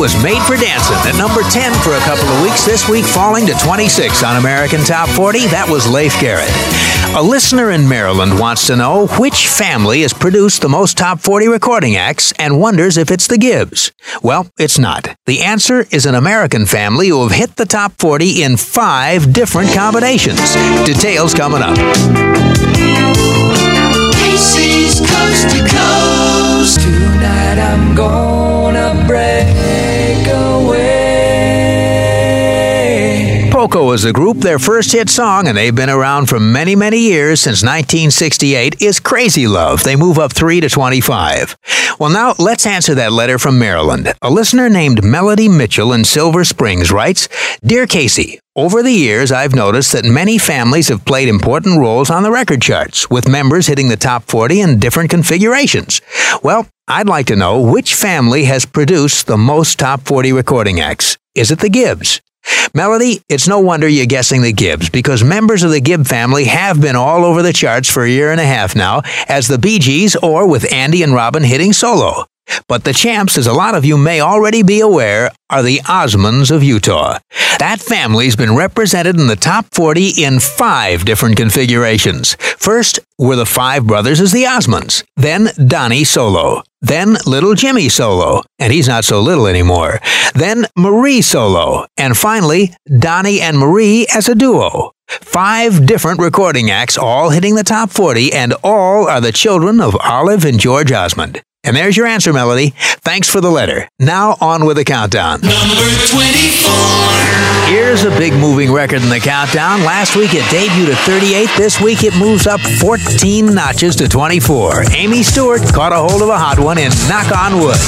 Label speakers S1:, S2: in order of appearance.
S1: was Made for Dancing at number 10 for a couple of weeks this week, falling to 26 on American Top 40. That was Leif Garrett. A listener in Maryland wants to know which family has produced the most Top 40 recording acts and wonders if it's the Gibbs. Well, it's not. The answer is an American family who have hit the Top 40 in 5 different combinations. Details coming up.
S2: Casey's Coast to Coast. Tonight I'm gonna break away.
S1: Poco is a group. Their first hit song, and they've been around for many, many years, since 1968, is Crazy Love. They move up 3 to 25. Well, now let's answer that letter from Maryland. A listener named Melody Mitchell in Silver Springs writes, Dear Casey, over the years, I've noticed that many families have played important roles on the record charts, with members hitting the top 40 in different configurations. Well, I'd like to know which family has produced the most top 40 recording acts. Is it the Gibbs? Melody, it's no wonder you're guessing the Gibbs, because members of the Gibb family have been all over the charts for a year and a half now, as the Bee Gees or with Andy and Robin hitting solo. But the champs, as a lot of you may already be aware, are the Osmonds of Utah. That family's been represented in the top 40 in 5 different configurations. First were the 5 brothers as the Osmonds, then Donnie solo, then little Jimmy solo, and he's not so little anymore, then Marie solo, and finally Donnie and Marie as a duo. 5 different recording acts, all hitting the top 40, and all are the children of Olive and George Osmond. And there's your answer, Melody. Thanks for the letter. Now on with the countdown.
S2: Number 24.
S1: Here's a big moving record in the countdown. Last week it debuted at 38. This week it moves up 14 notches to 24. Amy Stewart caught a hold of a hot one in Knock on Wood.